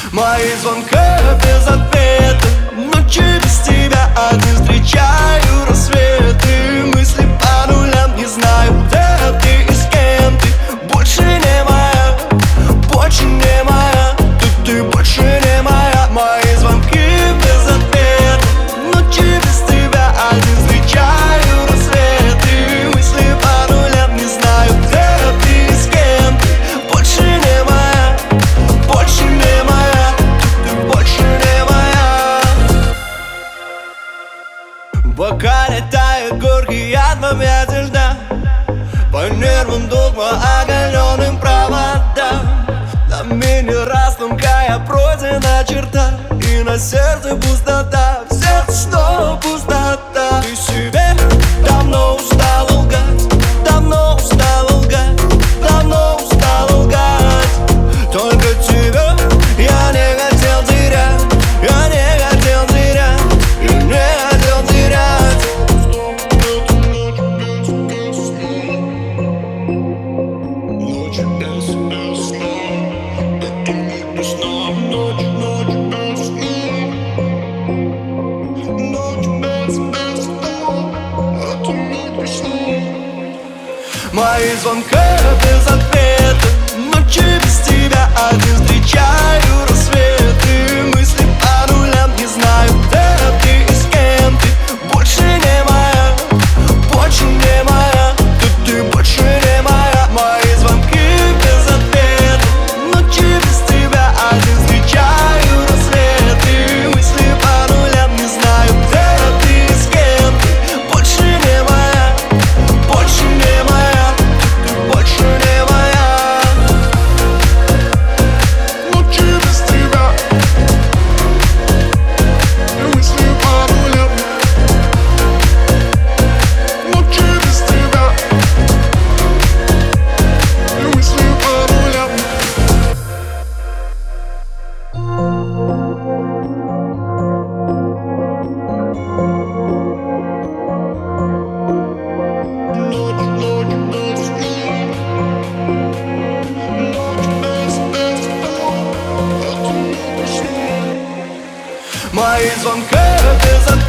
Мои звонки без ответа, ночи без тебя один встречаю рассветы. Мысли по нулям, не знаю, где ты и с кем ты. Больше не моя, больше не моя, ты больше не моя. Мои звонки без ответа, ночи без тебя один встречаю рассветы. Мысли по нулям, не знаю, где ты и с кем ты. Больше не моя, больше не моя, ты больше не моя. В бокале тает горький яд в объятии льда. По нервам догма оголенным проводам. На мини-раз тонкая пройдена черта, и на сердце пустота, в сердце снова пустота. Ты себе давно устала лгать, давно устала лгать, давно устала лгать. Только тебя я не хотел терять, я не хотел терять, я не хотел терять. Ночь без сна, это ночь без сна, ночь без сна, ночь без сна, это ночь без сна. Мои звонки без ответа, ночи без тебя один встречаю рассветы. Мысли по нулям, не знаю, где ты и с кем ты. Больше не моя, больше не моя, ты больше не моя. Мои звонки без ответа, ночи без тебя один встречаю рассветы. Мысли по нулям, не знаю, где ты и с кем ты. Больше не моя, больше не моя, ты больше не моя. Ночи без тебя, мысли по нулям. Ночи без тебя, мысли по нулям. Мои звонки без ответа.